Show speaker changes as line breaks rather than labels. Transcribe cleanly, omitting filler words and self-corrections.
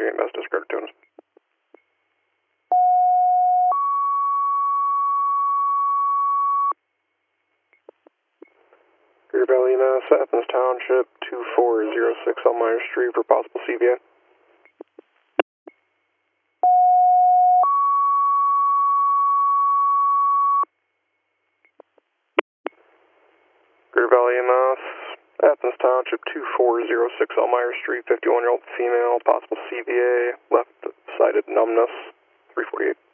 338 Mass Discard Tunes. Greater Valley, Mass, Athens Township, 2406 Elmira Street for possible CVA. Greater Valley, Mass, Athens Township, 2406 Elmira Street, 51-year-old female, possible CVA, left-sided numbness, 348.